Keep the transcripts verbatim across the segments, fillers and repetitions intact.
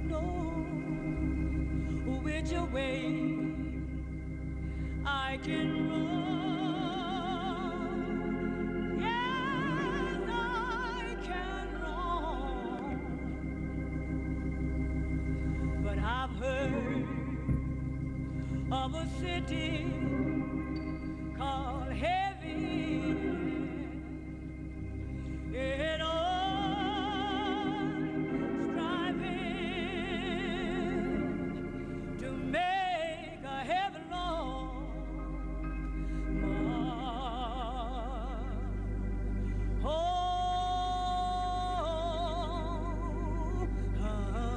know which way I can run. Yes, I can run. But I've heard of a city called heaven. It all striving to make a heaven long. Oh, oh,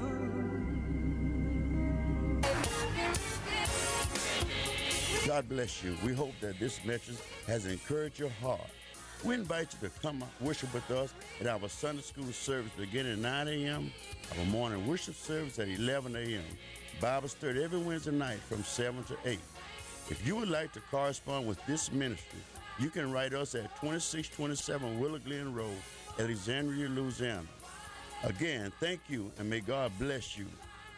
God bless you. We hope that this message has encouraged your heart. We invite you to come worship with us at our Sunday school service beginning at nine a.m., our morning worship service at eleven a.m., Bible study every Wednesday night from seven to eight. If you would like to correspond with this ministry, you can write us at twenty-six twenty-seven Willow Glen Road, Alexandria, Louisiana. Again, thank you, and may God bless you.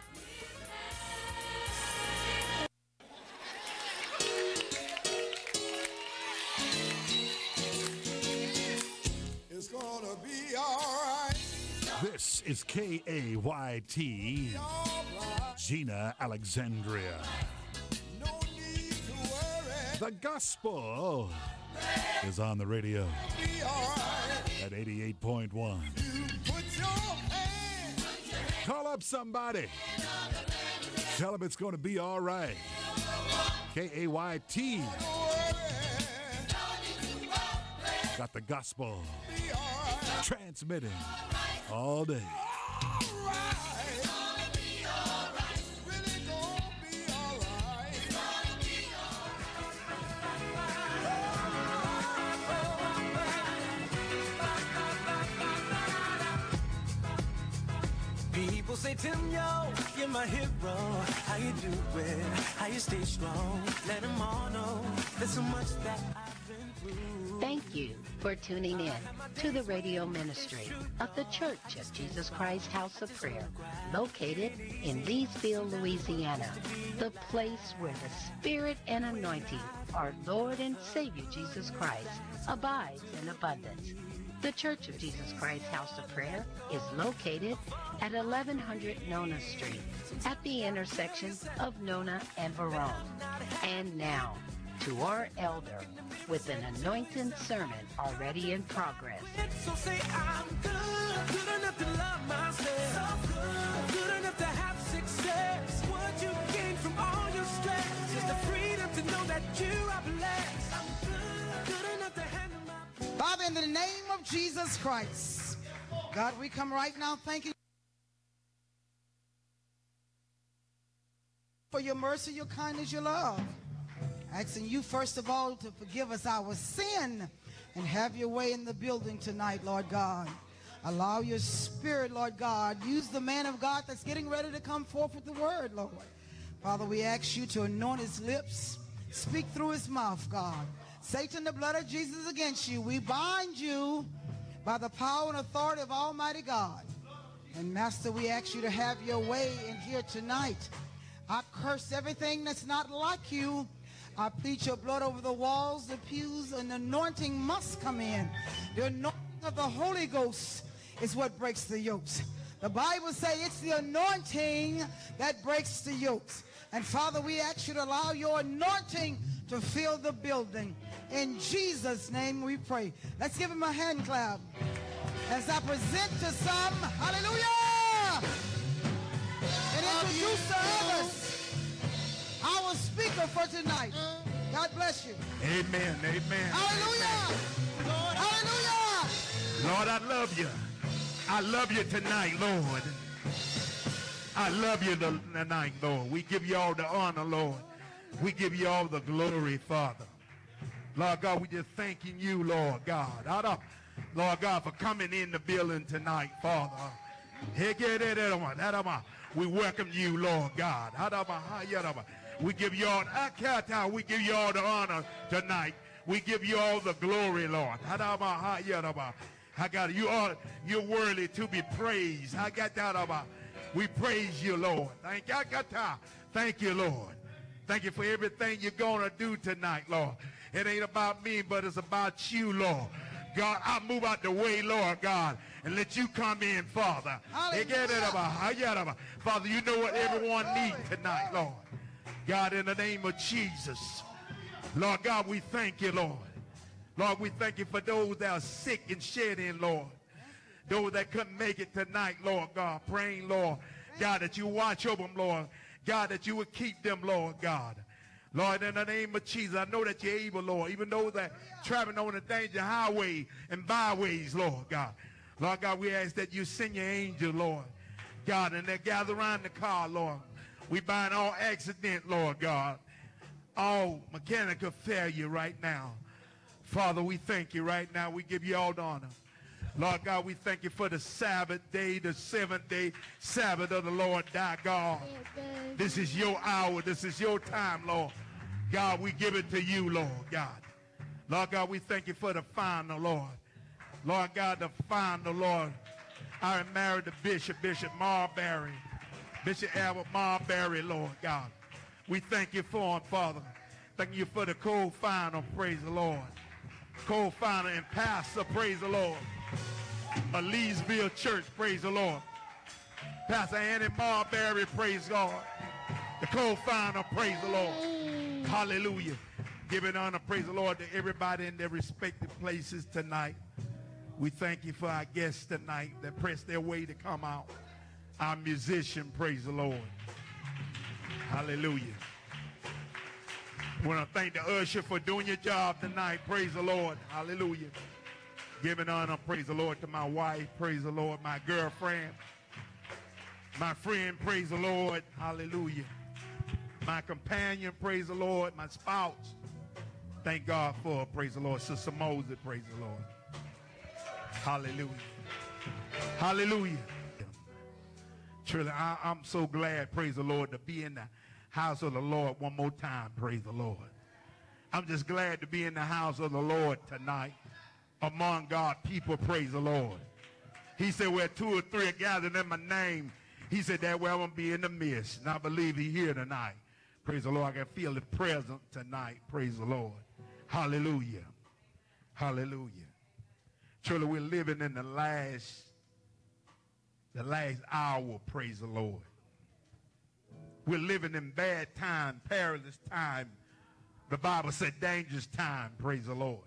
It's gonna be alright. This is K A Y T, Right. Gina, Alexandria. No need to worry. The gospel is on the radio Be alright. at eighty-eight point one. You put your hand. Call up somebody. Tell them it's going to be all right. K A Y T. Don't worry. Got the gospel Be alright. transmitting all day. Alright. It's really gonna be alright. People say, Tim, yo, you're my hero. How you do it? How you stay strong? Let them all know there's so much that I've been through. Thank you for tuning in to the radio ministry of the Church of Jesus Christ House of Prayer, located in Leesville, Louisiana, the place where the Spirit and anointing of our Lord and Savior Jesus Christ abides in abundance. The Church of Jesus Christ House of Prayer is located at eleven hundred Nona Street, at the intersection of Nona and Verone. And now, to our elder with an anointing sermon already in progress. So say I'm good, good enough to love myself, so good, good enough to have success. What you gain from all your stress is the freedom to know that you are blessed. I'm good, good enough to handle my... Father, in the name of Jesus Christ, God, we come right now thanking for your mercy, your kindness, your love. Asking you, first of all, to forgive us our sin and have your way in the building tonight, Lord God. Allow your spirit, Lord God. Use the man of God that's getting ready to come forth with the word, Lord. Father, we ask you to anoint his lips, speak through his mouth, God. Satan, the blood of Jesus against you. We bind you by the power and authority of Almighty God. And Master, we ask you to have your way in here tonight. I curse everything that's not like you. I plead your blood over the walls, the pews, and the anointing must come in. The anointing of the Holy Ghost is what breaks the yokes. The Bible says it's the anointing that breaks the yokes. And Father, we ask you to allow your anointing to fill the building. In Jesus' name we pray. Let's give him a hand clap as I present to some, hallelujah, and introduce to others our speaker for tonight. God bless you. Amen. Amen. Hallelujah. Lord, Hallelujah. Lord, I love you. I love you tonight, Lord. I love you tonight, Lord. We give you all the honor, Lord. We give you all the glory, Father. Lord God, we just thanking you, Lord God. Lord God, for coming in the building tonight, Father. We welcome you, Lord God. We give you all, we give you all the honor tonight. We give you all the glory, Lord. I got you all, you're worthy to be praised. I got that about. We praise you, Lord. Thank you. Thank you, Lord. Thank you for everything you're going to do tonight, Lord. It ain't about me, but it's about you, Lord. God, I move out the way, Lord God, and let you come in, Father. Hallelujah. Father, you know what everyone needs tonight, Lord. God, in the name of Jesus. Lord God, we thank you, Lord. Lord, we thank you for those that are sick and shed in, Lord. Those that couldn't make it tonight, Lord God, praying, Lord, God, that you watch over them, Lord. God, that you would keep them, Lord God. Lord, in the name of Jesus, I know that you're able, Lord, even those that traveling on the danger highway and byways, Lord God. Lord God, we ask that you send your angel, Lord God, and they gather around the car, Lord. We bind all accident, Lord God, all mechanical failure right now. Father, we thank you right now. We give you all the honor. Lord God, we thank you for the Sabbath day, the seventh day Sabbath of the Lord thy God. This is your hour. This is your time, Lord. God, we give it to you, Lord God. Lord God, we thank you for the final, Lord. Lord God, the final, Lord. I am married to Bishop, Bishop Marbury. Bishop Albert Marbury, Lord God. We thank you for him, Father. Thank you for the co-final, praise the Lord. Co-final and pastor, praise the Lord. Of Leesville Church, praise the Lord. Pastor Annie Marbury, praise God. The co-founder, praise the Lord. Hallelujah. Giving honor, praise the Lord, to everybody in their respective places tonight. We thank you for our guests tonight that pressed their way to come out. Our musician, praise the Lord. Hallelujah. I want to thank the usher for doing your job tonight. Praise the Lord. Hallelujah. Giving honor, praise the Lord, to my wife, praise the Lord, my girlfriend, my friend, praise the Lord, hallelujah. My companion, praise the Lord, my spouse, thank God for, praise the Lord, Sister Moses, praise the Lord. Hallelujah. Hallelujah. Truly, I, I'm so glad, praise the Lord, to be in the house of the Lord one more time, praise the Lord. I'm just glad to be in the house of the Lord tonight. Among God people, praise the Lord. He said, where two or three are gathered in my name, he said, that way I'm going to be in the midst. And I believe he's here tonight. Praise the Lord. I can feel the presence tonight. Praise the Lord. Hallelujah. Hallelujah. Truly, we're living in the last, the last hour, praise the Lord. We're living in bad time, perilous time. The Bible said dangerous time, praise the Lord.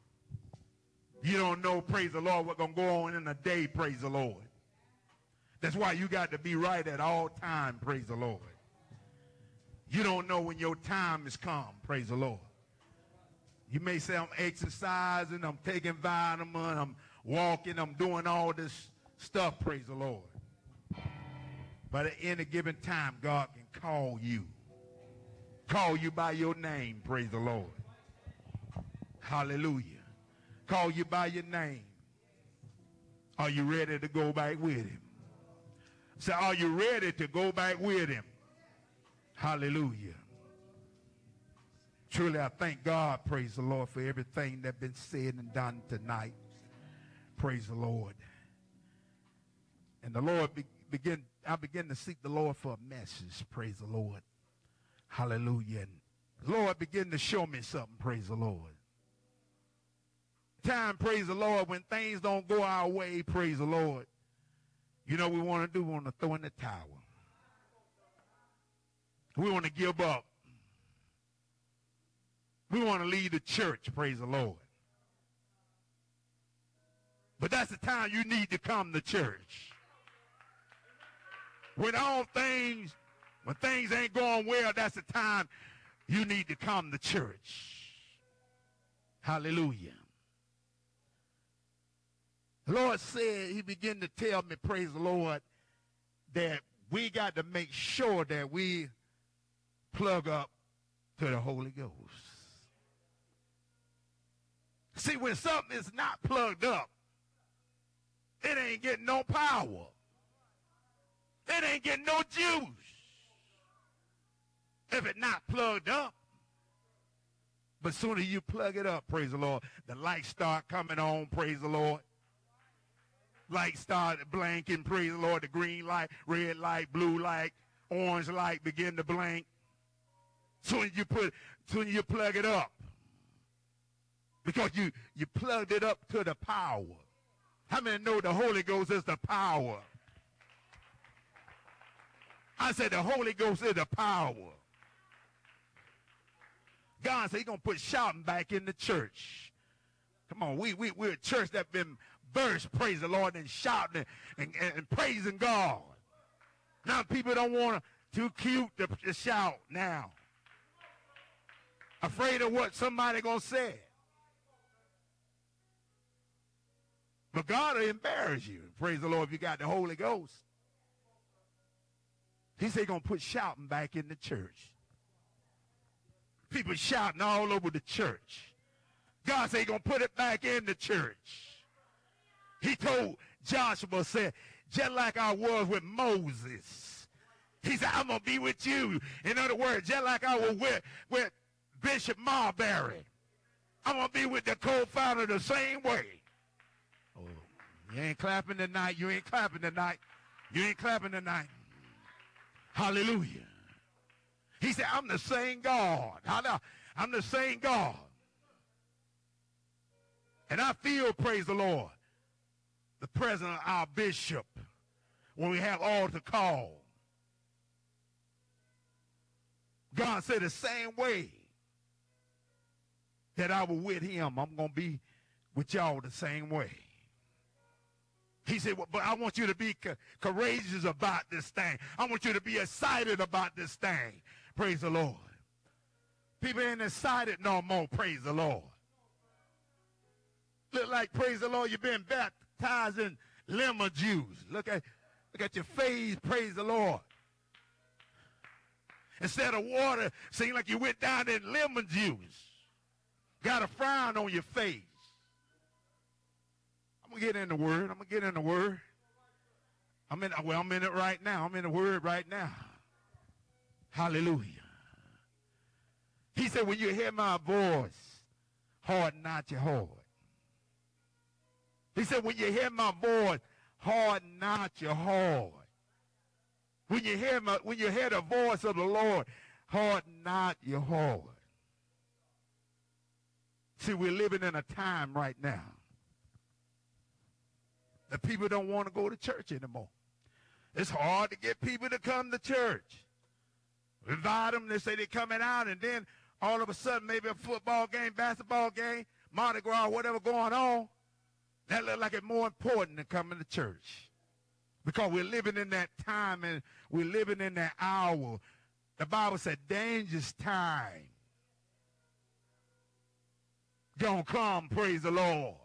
You don't know, praise the Lord, what's going to go on in a day, praise the Lord. That's why you got to be right at all time, praise the Lord. You don't know when your time has come, praise the Lord. You may say, I'm exercising, I'm taking vitamin, I'm walking, I'm doing all this stuff, praise the Lord. But at any given time, God can call you. Call you by your name, praise the Lord. Hallelujah. Call you by your name. Are you ready to go back with him? Say, are you ready to go back with him? Hallelujah. Truly, I thank God, praise the Lord, for everything that's been said and done tonight. Praise the Lord. And the Lord be, begin, I begin to seek the Lord for a message, praise the Lord. Hallelujah. And the Lord began to show me something, praise the Lord. Time, praise the Lord, when things don't go our way, praise the Lord. You know what we want to do? We want to throw in the towel. We want to give up. We want to leave the church, praise the Lord. But that's the time you need to come to church. When all things, when things ain't going well, that's the time you need to come to church. Hallelujah. The Lord said, he began to tell me, praise the Lord, that we got to make sure that we plug up to the Holy Ghost. See, when something is not plugged up, it ain't getting no power. It ain't getting no juice. If it's not plugged up. But sooner you plug it up, praise the Lord, the lights start coming on, praise the Lord. light started blinking, praise the Lord, the green light, red light, blue light, orange light begin to blink. Soon you put, soon you plug it up. Because you, you plugged it up to the power. How many know the Holy Ghost is the power? I said the Holy Ghost is the power. God said he's going to put shouting back in the church. Come on, we, we, we're a church that's been burst, praise the Lord, and shouting and, and, and praising God. Now people don't want to, too cute to, to shout now. Afraid of what somebody going to say. But God will embarrass you, praise the Lord, if you got the Holy Ghost. He said he's going to put shouting back in the church. People shouting all over the church. God said he's going to put it back in the church. He told Joshua, said, just like I was with Moses. He said, I'm going to be with you. In other words, just like I was with, with Bishop Marbury. I'm going to be with the co-founder the same way. Oh, you ain't clapping tonight. You ain't clapping tonight. You ain't clapping tonight. Hallelujah. He said, I'm the same God. I'm the same God. And I feel, praise the Lord, the presence of our bishop when we have altar call. God said the same way that I was with him, I'm going to be with y'all the same way. He said, well, but I want you to be co- courageous about this thing. I want you to be excited about this thing. Praise the Lord. People ain't excited no more. Praise the Lord. Look like, praise the Lord, you've been baptized in lemon juice. Look at, look at your face. Praise the Lord. Instead of water, seem like you went down in lemon juice. Got a frown on your face. I'm going to get in the word. I'm going to get in the word. I'm in, well, I'm in it right now. I'm in the word right now. Hallelujah. He said, when you hear my voice, harden not your heart. He said, when you hear my voice, harden not your heart. When you hear my, when you hear the voice of the Lord, harden not your heart. See, we're living in a time right now that people don't want to go to church anymore. It's hard to get people to come to church. We invite them, they say they're coming out, and then all of a sudden maybe a football game, basketball game, Mardi Gras, whatever going on, that look like it's more important than coming to church. Because we're living in that time and we're living in that hour. The Bible said dangerous time gonna come, praise the Lord.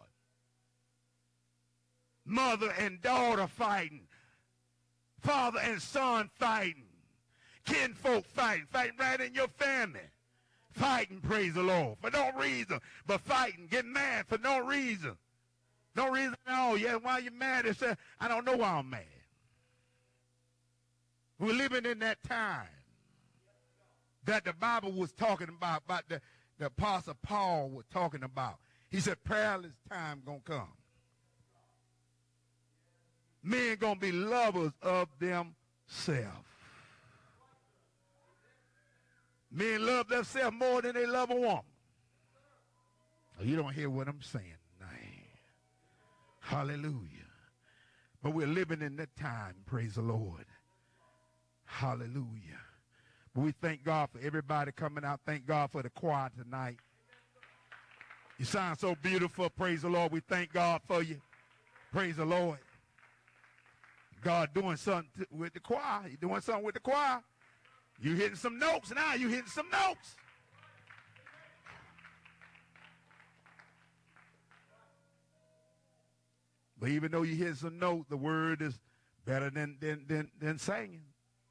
Mother and daughter fighting. Father and son fighting. Kinfolk fighting. Fighting right in your family. Fighting, praise the Lord. For no reason, but fighting. Getting mad for no reason. No reason at all. Yeah, why you mad? They say, I don't know why I'm mad. We're living in that time that the Bible was talking about, about the, the Apostle Paul was talking about. He said, perilous time gonna come. Men gonna be lovers of themselves. Men love themselves more than they love a woman. Oh, you don't hear what I'm saying tonight. Hallelujah. But we're living in that time, praise the Lord. Hallelujah. But we thank God for everybody coming out. Thank God for the choir tonight. You sound so beautiful, praise the Lord. We thank God for you. Praise the Lord. God doing something with the choir. You're doing something with the choir. You hitting some notes now. You hitting some notes. But even though you hit some notes, the word is better than, than, than, than singing.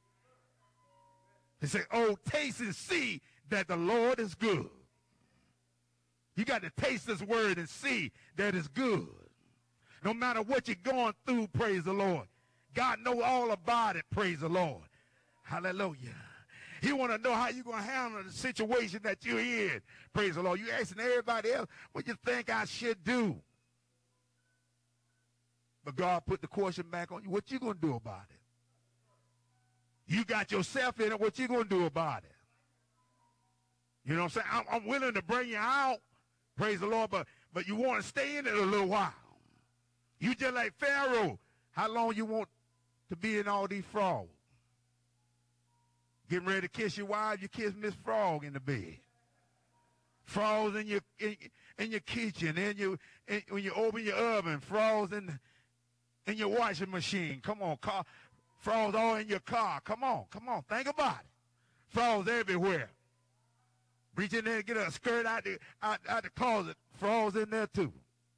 He said, oh, taste and see that the Lord is good. You got to taste this word and see that it's good. No matter what you're going through, praise the Lord. God knows all about it, praise the Lord. Hallelujah. He want to know how you're going to handle the situation that you're in, praise the Lord. You asking everybody else, what you think I should do? But God put the question back on you. What you going to do about it? You got yourself in it. What you going to do about it? You know what I'm saying? I'm, I'm willing to bring you out. Praise the Lord. But, but you want to stay in it a little while. You just like Pharaoh. How long you want to be in all these frogs? Getting ready to kiss your wife, you kiss Miss Frog in the bed. Frogs in your in, in your kitchen, in your in, when you open your oven, frogs in in your washing machine. Come on, car, frogs all in your car. Come on, come on, think about it. Frogs everywhere. Reach in there and get a skirt out the out, out the closet. Frogs in there too.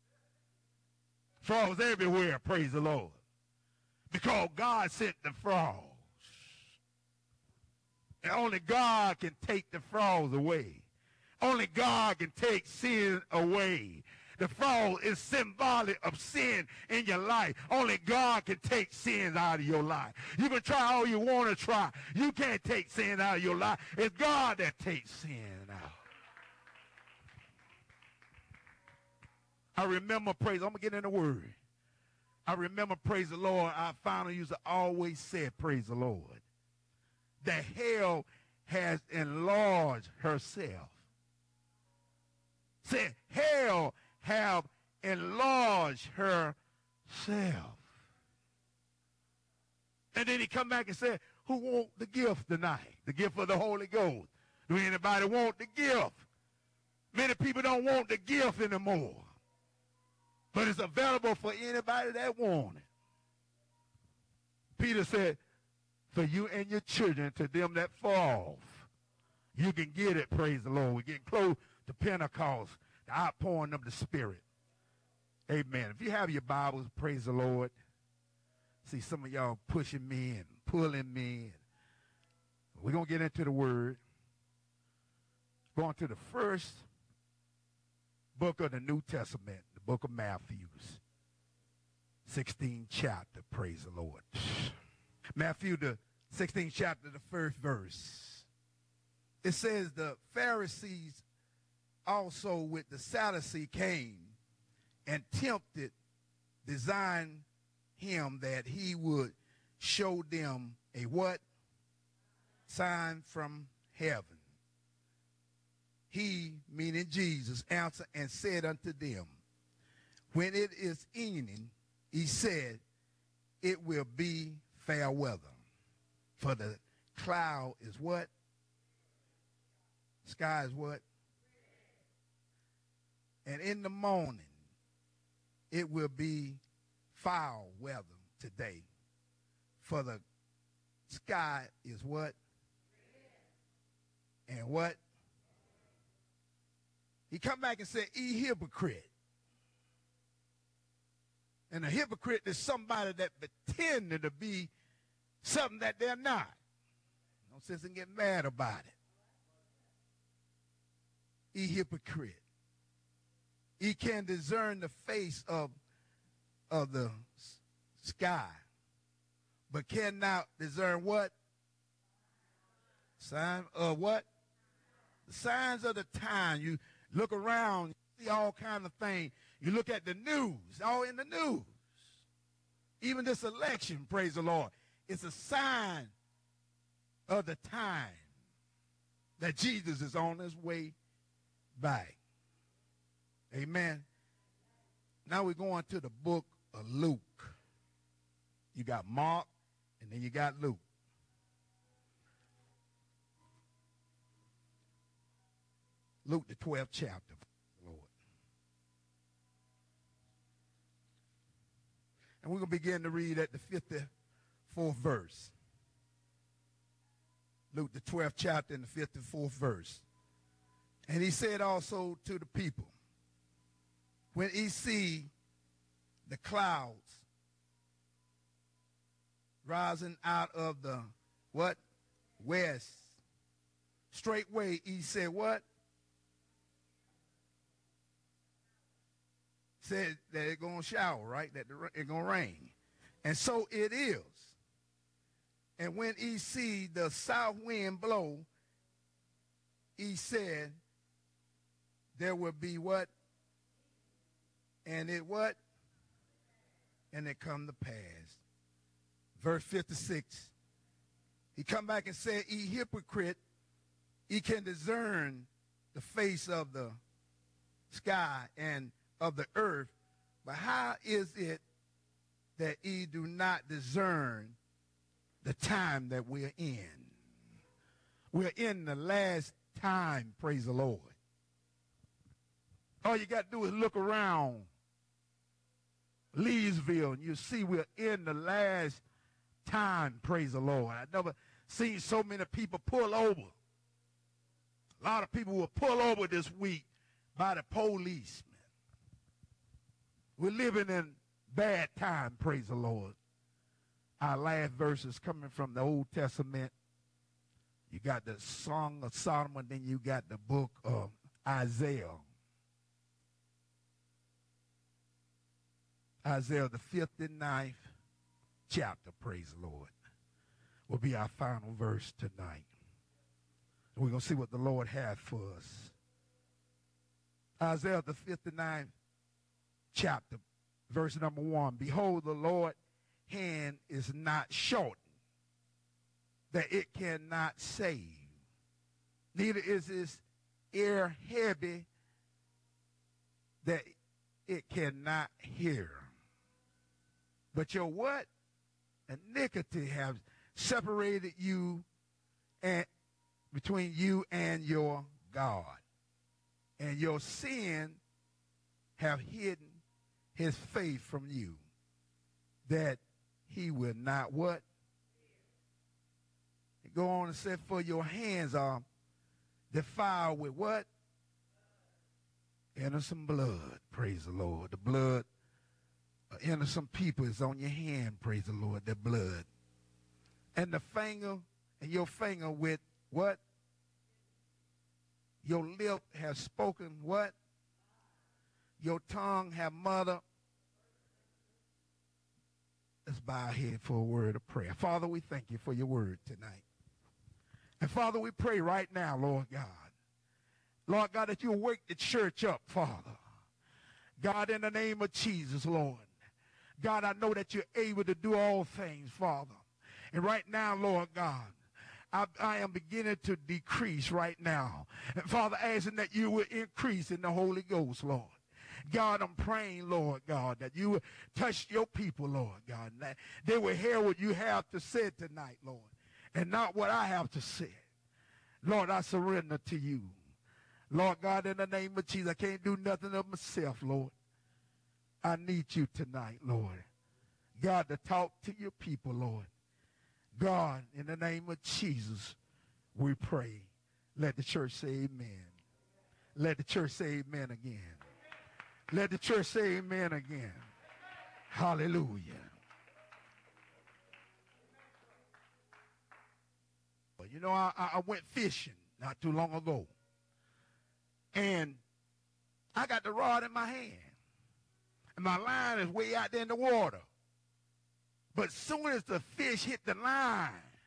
Frogs everywhere. Praise the Lord. Because God sent the frogs. And only God can take the frogs away. Only God can take sin away. The frog is symbolic of sin in your life. Only God can take sins out of your life. You can try all you want to try. You can't take sin out of your life. It's God that takes sin out. I remember, praise, I'm going to get in the word. I remember, praise the Lord, our founder used to always say, praise the Lord, that hell has enlarged herself. Said hell have enlarged herself. And then he come back and said, who want the gift tonight? The gift of the Holy Ghost. Do anybody want the gift? Many people don't want the gift anymore. But it's available for anybody that want it. Peter said, for you and your children, to them that fall off, you can get it, praise the Lord. We're getting close to Pentecost, the outpouring of the Spirit. Amen. If you have your Bibles, praise the Lord. See some of y'all pushing me and pulling me. We're going to get into the Word. Going to the first book of the New Testament, the book of Matthew, sixteenth chapter, praise the Lord. Matthew, the sixteenth chapter, the first verse. It says, the Pharisees also with the Sadducees came and tempted, designed him that he would show them a what? Sign from heaven. He, meaning Jesus, answered and said unto them, when it is evening, he said, it will be fair weather. For the cloud is what? Sky is what? And in the morning, it will be foul weather today. For the sky is what? And what? He come back and said, ye hypocrite. And a hypocrite is somebody that pretended to be something that they're not. No sense in getting mad about it. Ye hypocrite. He can discern the face of, of the sky, but cannot discern what? Sign of what? The signs of the time. You look around, you see all kinds of things. You look at the news, all in the news. Even this election, praise the Lord, it's a sign of the time that Jesus is on his way back. Amen. Now we're going to the book of Luke. You got Mark, and then you got Luke. Luke, the twelfth chapter, Lord. And we're going to begin to read at the fifty-fourth verse. Luke, the twelfth chapter, and the fifty-fourth verse. And he said also to the people, when ye see the clouds rising out of the what? West. Straightway he said what? Said that it's going to shower, right? That it's going to rain. And so it is. And when he see the south wind blow, he said there will be what? And it what? and it come to pass. Verse fifty-six, he come back and said, ye hypocrite, ye can discern the face of the sky and of the earth, but how is it that ye do not discern the time that we're in? We're in the last time, praise the Lord. All you got to do is look around Leesville, and you see we're in the last time, praise the Lord. I've never seen so many people pull over. A lot of people will pull over this week by the policemen. We're living in bad time, praise the Lord. Our last verse is coming from the Old Testament. You got the Song of Solomon, then you got the book of Isaiah. Isaiah, the fifty-ninth chapter, praise the Lord, will be our final verse tonight. We're going to see what the Lord has for us. Isaiah, the fifty-ninth chapter, verse number one. Behold, the Lord's hand is not shortened, that it cannot save, neither is his ear heavy, that it cannot hear. But your what? Iniquity have separated you and between you and your God. And your sin have hidden his face from you, that he will not what? Go on and say, for your hands are defiled with what? Innocent blood, praise the Lord. The blood of innocent people is on your hand, praise the Lord, the blood. And the finger, and your finger with what? Your lip has spoken what? Your tongue have muttered. Let's bow our head for a word of prayer. Father, we thank you for your word tonight. And Father, we pray right now, Lord God. Lord God, that you'll wake the church up, Father. God, in the name of Jesus, Lord. God, I know that you're able to do all things, Father. And right now, Lord God, I, I am beginning to decrease right now. And Father, asking that you will increase in the Holy Ghost, Lord. God, I'm praying, Lord God, that you will touch your people, Lord God, and that they will hear what you have to say tonight, Lord, and not what I have to say. Lord, I surrender to you. Lord God, in the name of Jesus, I can't do nothing of myself, Lord. I need you tonight, Lord. God, to talk to your people, Lord. God, in the name of Jesus, we pray. Let the church say amen. Let the church say amen again. Let the church say amen again. Hallelujah. But you know, I, I went fishing not too long ago. And I got the rod in my hand. And my line is way out there in the water. But as soon as the fish hit the line,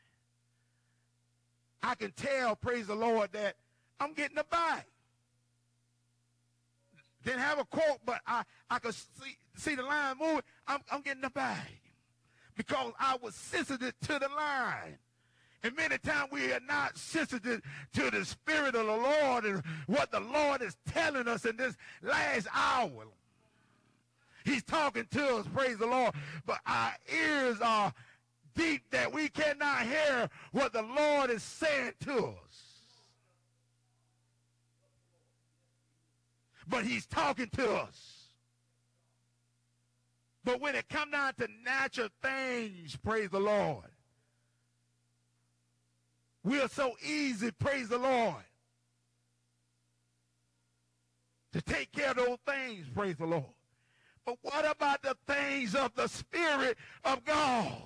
I can tell, praise the Lord, that I'm getting a bite. Didn't have a quote, but I, I could see, see the line moving. I'm, I'm getting a bite because I was sensitive to the line. And many times we are not sensitive to the Spirit of the Lord and what the Lord is telling us in this last hour. He's talking to us, praise the Lord, but our ears are deep that we cannot hear what the Lord is saying to us. But he's talking to us. But when it comes down to natural things, praise the Lord, we are so easy, praise the Lord, to take care of those things, praise the Lord. But what about the things of the Spirit of God?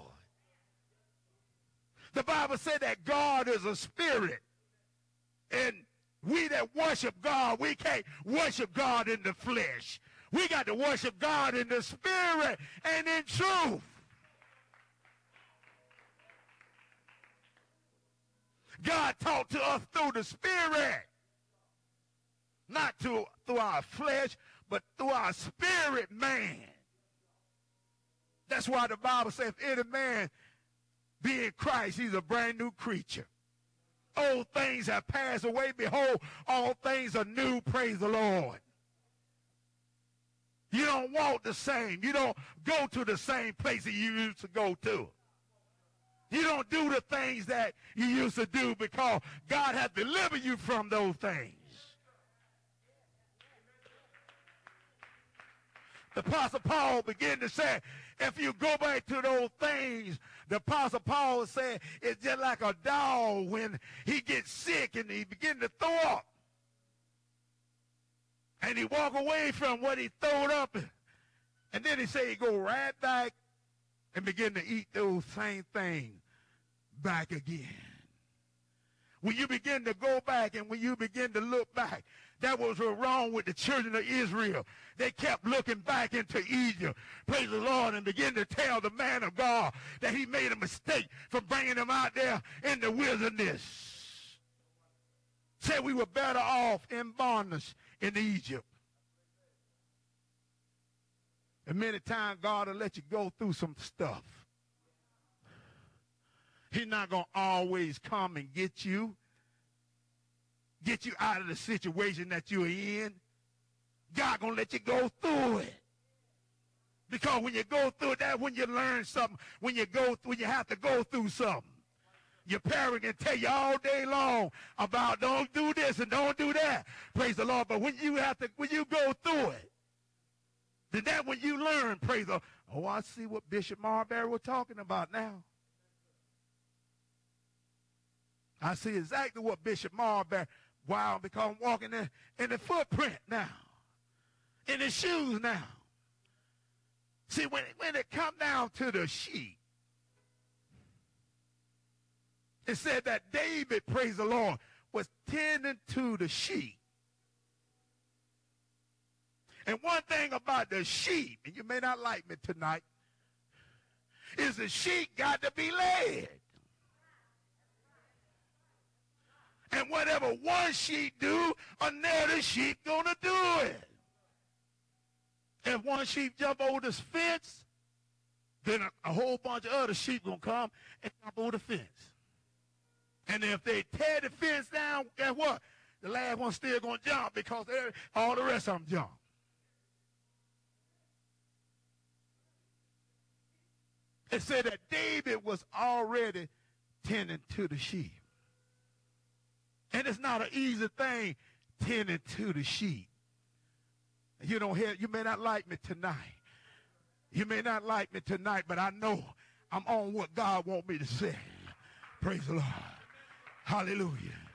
The Bible said that God is a spirit. And we that worship God, we can't worship God in the flesh. We got to worship God in the Spirit and in truth. God talked to us through the Spirit. Not to, through our flesh, but through our spirit man. That's why the Bible says, if any man be in Christ, he's a brand new creature. Old things have passed away. Behold, all things are new. Praise the Lord. You don't walk the same. You don't go to the same place that you used to go to. You don't do the things that you used to do because God has delivered you from those things. The Apostle Paul began to say, if you go back to those things, the Apostle Paul said, it's just like a dog when he gets sick and he begins to throw up. And he walk away from what he throwed up. And then he say he go right back and begin to eat those same things back again. When you begin to go back and when you begin to look back, that was what was wrong with the children of Israel. They kept looking back into Egypt, praise the Lord, and begin to tell the man of God that he made a mistake for bringing them out there in the wilderness. Said we were better off in bondage in Egypt. And many times God will let you go through some stuff. He's not going to always come and get you. Get you out of the situation that you're in. God going to let you go through it. Because when you go through it, that's when you learn something. When you go, when you have to go through something. Your parent can tell you all day long about don't do this and don't do that. Praise the Lord. But when you have to, when you go through it, then that's when you learn, praise the Lord. Oh, I see what Bishop Marbury was talking about now. I see exactly what Bishop Marbury, wow, because I'm walking in, in the footprint now, in the shoes now. See, when, when it come down to the sheep, it said that David, praise the Lord, was tending to the sheep. And one thing about the sheep, and you may not like me tonight, is the sheep got to be led. And whatever one sheep do, another sheep gonna do it. If one sheep jump over this fence, then a, a whole bunch of other sheep gonna come and jump over the fence. And if they tear the fence down, guess what? The last one still gonna jump because all the rest of them jump. It said that David was already tending to the sheep. And it's not an easy thing tending to the sheep. You don't hear, you may not like me tonight. You may not like me tonight, but I know I'm on what God wants me to say. Praise the Lord. Hallelujah.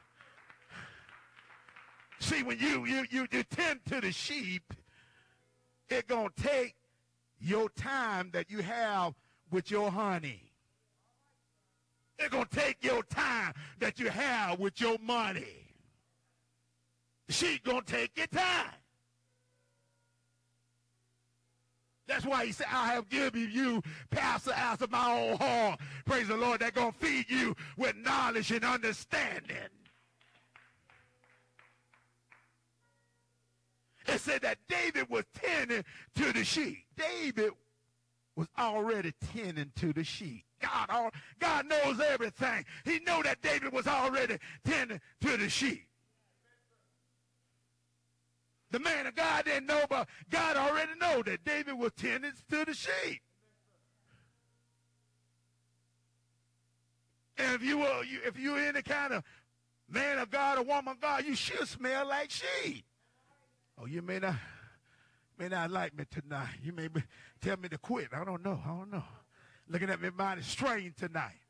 See, when you you you, you tend to the sheep, it's going to take your time that you have with your honey. It's going to take your time that you have with your money. She's going to take your time. That's why he said, I have given you pastor after my own heart. Praise the Lord. They're going to feed you with knowledge and understanding. It said that David was tending to the sheep. David was already tending to the sheep. God, all, God knows everything. He knew that David was already tending to the sheep. The man of God didn't know, but God already knew that David was tending to the sheep. And if you were, you, if you're any kind of man of God or woman of God, you should smell like sheep. Oh, you may not, may not like me tonight. You may be, tell me to quit. I don't know. I don't know. Looking at me, mind is strained tonight.